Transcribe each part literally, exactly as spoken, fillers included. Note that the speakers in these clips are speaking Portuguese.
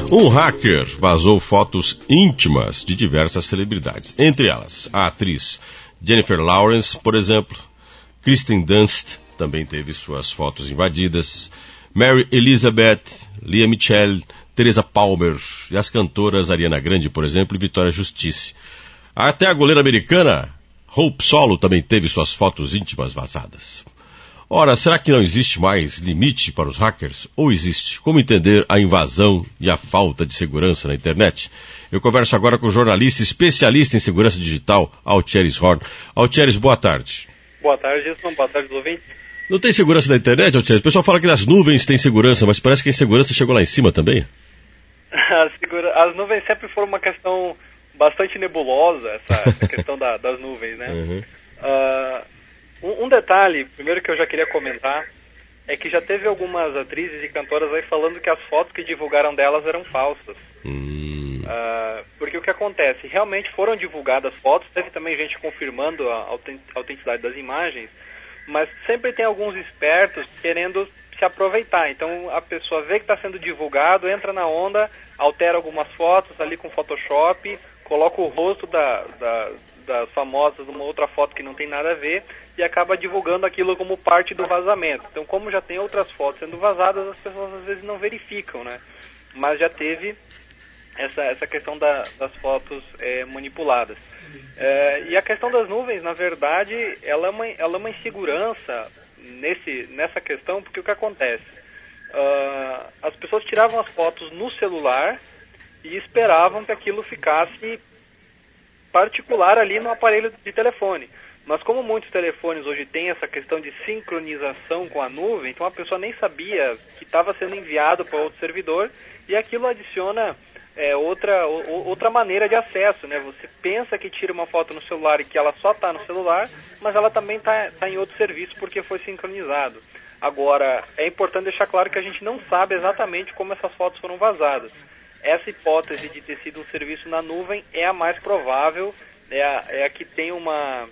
Um hacker vazou fotos íntimas de diversas celebridades, entre elas a atriz Jennifer Lawrence, por exemplo, Kristen Dunst também teve suas fotos invadidas, Mary Elizabeth, Lea Michele, Teresa Palmer e as cantoras Ariana Grande, por exemplo, e Vitória Justice. Até a goleira americana Hope Solo também teve suas fotos íntimas vazadas. Ora, será que não existe mais limite para os hackers? Ou existe? Como entender a invasão e a falta de segurança na internet? Eu converso agora com o jornalista especialista em segurança digital, Altieres Horn. Altieres, boa tarde. Boa tarde, Gilson. Boa tarde, ouvintes. Não tem segurança na internet, Altieres? O pessoal fala que nas nuvens tem segurança, mas parece que a insegurança chegou lá em cima também. As nuvens sempre foram uma questão bastante nebulosa, essa, essa questão da, das nuvens, né? Uhum. Uh... Um detalhe, primeiro que eu já queria comentar, é que já teve algumas atrizes e cantoras aí falando que as fotos que divulgaram delas eram falsas. Hum. Uh, porque o que acontece, realmente foram divulgadas fotos, teve também gente confirmando a autenticidade das imagens, mas sempre tem alguns espertos querendo se aproveitar. Então a pessoa vê que está sendo divulgado, entra na onda, altera algumas fotos ali com Photoshop, coloca o rosto da... da das famosas, uma outra foto que não tem nada a ver, e acaba divulgando aquilo como parte do vazamento. Então, como já tem outras fotos sendo vazadas, as pessoas às vezes não verificam, né? Mas já teve essa, essa questão da, das fotos é, manipuladas. É, e a questão das nuvens, na verdade, ela é uma, ela é uma insegurança nesse, nessa questão, porque o que acontece? Uh, as pessoas tiravam as fotos no celular e esperavam que aquilo ficasse particular ali no aparelho de telefone. Mas como muitos telefones hoje têm essa questão de sincronização com a nuvem, então a pessoa nem sabia que estava sendo enviado para outro servidor e aquilo adiciona é, outra, o, outra maneira de acesso, né? Você pensa que tira uma foto no celular e que ela só está no celular, mas ela também está tá em outro serviço porque foi sincronizado. Agora, é importante deixar claro que a gente não sabe exatamente como essas fotos foram vazadas. Essa hipótese de ter sido um serviço na nuvem é a mais provável, é a, é a que tem uma,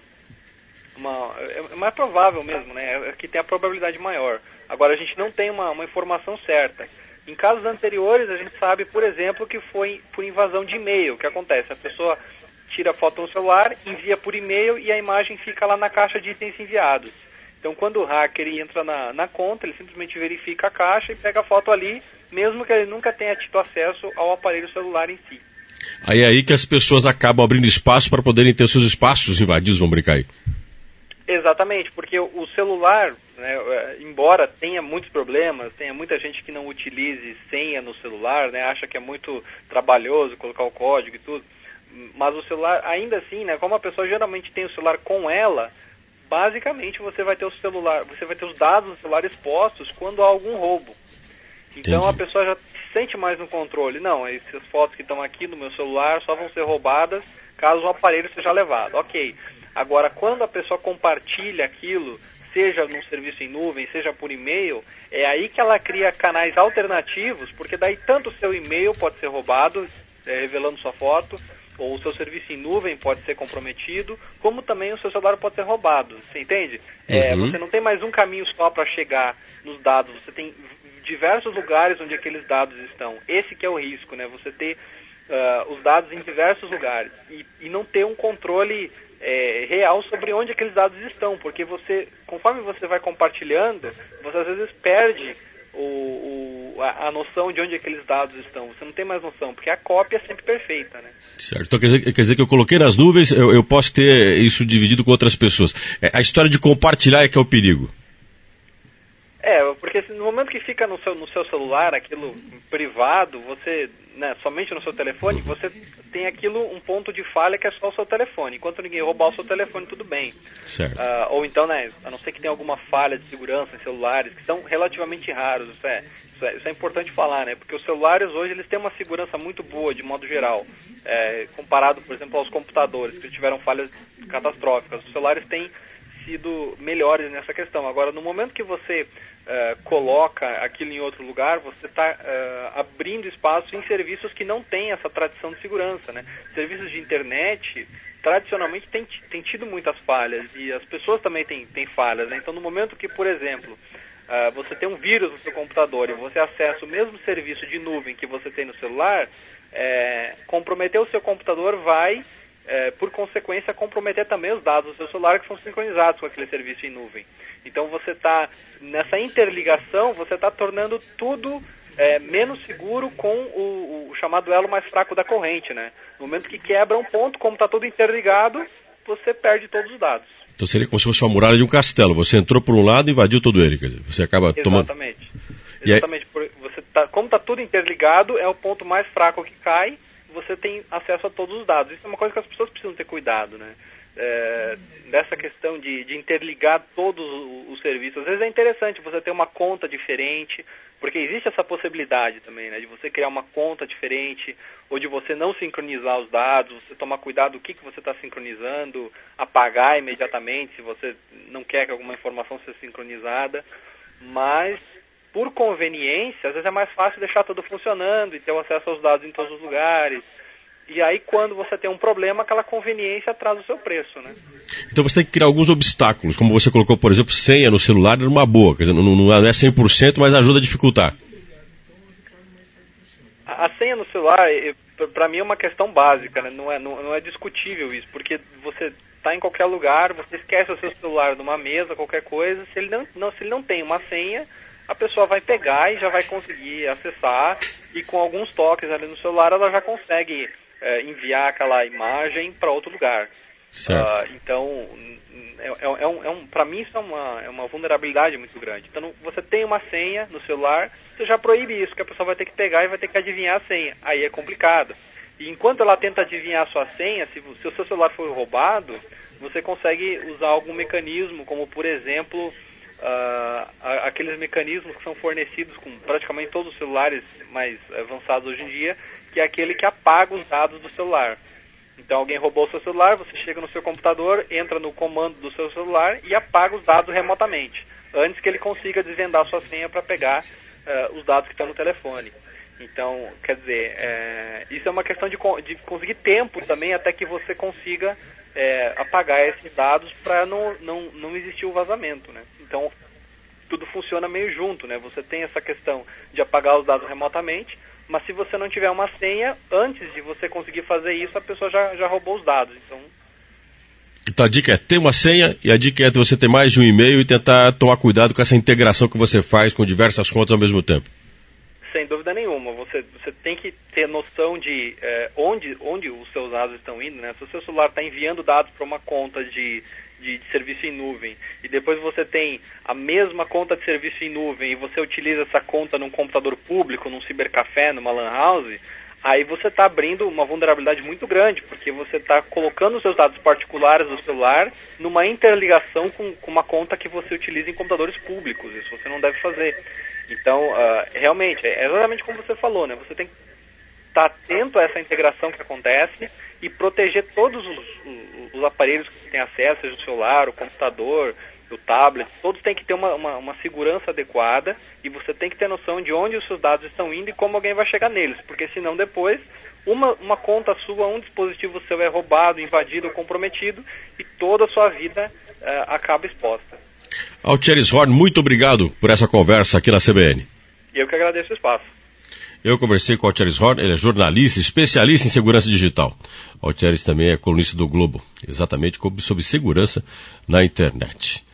uma... é mais provável mesmo, né? É a que tem a probabilidade maior. Agora, a gente não tem uma, uma informação certa. Em casos anteriores, a gente sabe, por exemplo, que foi por invasão de e-mail. O que acontece? A pessoa tira a foto no celular, envia por e-mail e a imagem fica lá na caixa de itens enviados. Então, quando o hacker entra na, na conta, ele simplesmente verifica a caixa e pega a foto ali, mesmo que ele nunca tenha tido acesso ao aparelho celular em si. Aí é aí que as pessoas acabam abrindo espaço para poderem ter seus espaços invadidos, vamos brincar aí. Exatamente, porque o celular, né, embora tenha muitos problemas, tenha muita gente que não utilize senha no celular, né, acha que é muito trabalhoso colocar o código e tudo, mas o celular, ainda assim, né, como a pessoa geralmente tem o celular com ela, basicamente você vai ter o celular, você vai ter os dados do celular expostos quando há algum roubo. Então Entendi. A pessoa já se sente mais no controle. Não, essas fotos que estão aqui no meu celular só vão ser roubadas caso o aparelho seja levado. Ok. Agora, quando a pessoa compartilha aquilo, seja num serviço em nuvem, seja por e-mail, é aí que ela cria canais alternativos, porque daí tanto o seu e-mail pode ser roubado, é, revelando sua foto, ou o seu serviço em nuvem pode ser comprometido, como também o seu celular pode ser roubado. Você entende? Uhum. É, você não tem mais um caminho só para chegar nos dados, você tem diversos lugares onde aqueles dados estão. Esse que é o risco, né? Você ter uh, os dados em diversos lugares e, e não ter um controle é, real sobre onde aqueles dados estão, porque você, conforme você vai compartilhando, você às vezes perde o, o, a, a noção de onde aqueles dados estão. Você não tem mais noção, porque a cópia é sempre perfeita, né? Certo. Então quer dizer, quer dizer que eu coloquei nas nuvens, eu, eu posso ter isso dividido com outras pessoas. É, a história de compartilhar é que é o perigo. É, porque no momento que fica no seu, no seu celular, aquilo privado, você, né, somente no seu telefone, você tem aquilo, um ponto de falha que é só o seu telefone. Enquanto ninguém roubar o seu telefone, tudo bem. Certo. Uh, ou então, né, a não ser que tenha alguma falha de segurança em celulares, que são relativamente raros, isso é, isso é, isso é importante falar, né, porque os celulares hoje, eles têm uma segurança muito boa, de modo geral, é, comparado, por exemplo, aos computadores, que tiveram falhas catastróficas. Os celulares têm sido melhores nessa questão. Agora, no momento que você uh, coloca aquilo em outro lugar, você está uh, abrindo espaço em serviços que não têm essa tradição de segurança, né? Serviços de internet, tradicionalmente, tem, tem tido muitas falhas, e as pessoas também têm, têm falhas, né? Então, no momento que, por exemplo, uh, você tem um vírus no seu computador e você acessa o mesmo serviço de nuvem que você tem no celular, é, comprometer o seu computador vai, é, por consequência, comprometer também os dados do seu celular que são sincronizados com aquele serviço em nuvem. Então você está, nessa interligação, você está tornando tudo é, menos seguro com o, o chamado elo mais fraco da corrente, né? No momento que quebra um ponto, como está tudo interligado, você perde todos os dados. Então seria como se fosse uma muralha de um castelo. Você entrou por um lado e invadiu todo ele. Quer dizer, você acaba tomando... Exatamente. Exatamente. Aí... Você tá, como está tudo interligado, é o ponto mais fraco que cai, você tem acesso a todos os dados. Isso é uma coisa que as pessoas precisam ter cuidado, né? É, dessa questão de, de interligar todos os serviços. Às vezes é interessante você ter uma conta diferente, porque existe essa possibilidade também, né, de você criar uma conta diferente, ou de você não sincronizar os dados, você tomar cuidado do que, que você está sincronizando, apagar imediatamente se você não quer que alguma informação seja sincronizada, mas por conveniência, às vezes é mais fácil deixar tudo funcionando e ter o acesso aos dados em todos os lugares. E aí, quando você tem um problema, aquela conveniência traz o seu preço, né? Então você tem que criar alguns obstáculos, como você colocou, por exemplo, senha no celular era uma boa, quer dizer, não, não é cem por cento, mas ajuda a dificultar. A, a senha no celular, para mim, é uma questão básica, né? Não é, não, não é discutível isso, porque você está em qualquer lugar, você esquece o seu celular numa mesa, qualquer coisa, se ele não, não, se ele não tem uma senha, a pessoa vai pegar e já vai conseguir acessar, e com alguns toques ali no celular ela já consegue é, enviar aquela imagem para outro lugar. Uh, então, é, é um, é um, para mim isso é uma, é uma vulnerabilidade muito grande. Então, você tem uma senha no celular, você já proíbe isso, que a pessoa vai ter que pegar e vai ter que adivinhar a senha. Aí é complicado. E enquanto ela tenta adivinhar a sua senha, se, se o seu celular for roubado, você consegue usar algum mecanismo, como por exemplo... Uh, aqueles mecanismos que são fornecidos com praticamente todos os celulares mais avançados hoje em dia, que é aquele que apaga os dados do celular. Então alguém roubou o seu celular, você chega no seu computador, entra no comando do seu celular e apaga os dados remotamente, antes que ele consiga desvendar a sua senha para pegar uh, os dados que estão no telefone. Então, quer dizer, é, isso é uma questão de, de conseguir tempo também até que você consiga é, apagar esses dados para não, não, não existir o vazamento, né? Então, tudo funciona meio junto, né? Você tem essa questão de apagar os dados remotamente, mas se você não tiver uma senha, antes de você conseguir fazer isso, a pessoa já, já roubou os dados. Então... então a dica é ter uma senha, e a dica é você ter mais de um e-mail e tentar tomar cuidado com essa integração que você faz com diversas contas ao mesmo tempo. Sem dúvida nenhuma, você, você tem que ter noção de é, onde, onde os seus dados estão indo, né? Se o seu celular está enviando dados para uma conta de, de, de serviço em nuvem, e depois você tem a mesma conta de serviço em nuvem, e você utiliza essa conta num computador público, num cibercafé, numa lan house, aí você está abrindo uma vulnerabilidade muito grande, porque você está colocando os seus dados particulares do celular numa interligação com, com uma conta que você utiliza em computadores públicos. Isso você não deve fazer. Então, uh, realmente, é exatamente como você falou, né? Você tem que estar atento a essa integração que acontece e proteger todos os, os, os aparelhos que você tem acesso, seja o celular, o computador, o tablet, todos têm que ter uma, uma, uma segurança adequada, e você tem que ter noção de onde os seus dados estão indo e como alguém vai chegar neles, porque senão depois uma, uma conta sua, um dispositivo seu é roubado, invadido ou comprometido, e toda a sua vida uh, acaba exposta. Altieri Horn, muito obrigado por essa conversa aqui na C B N. Eu que agradeço o espaço. Eu conversei com o Altieri Horn, ele é jornalista, especialista em segurança digital. O Altieri também é colunista do Globo, exatamente sobre segurança na internet.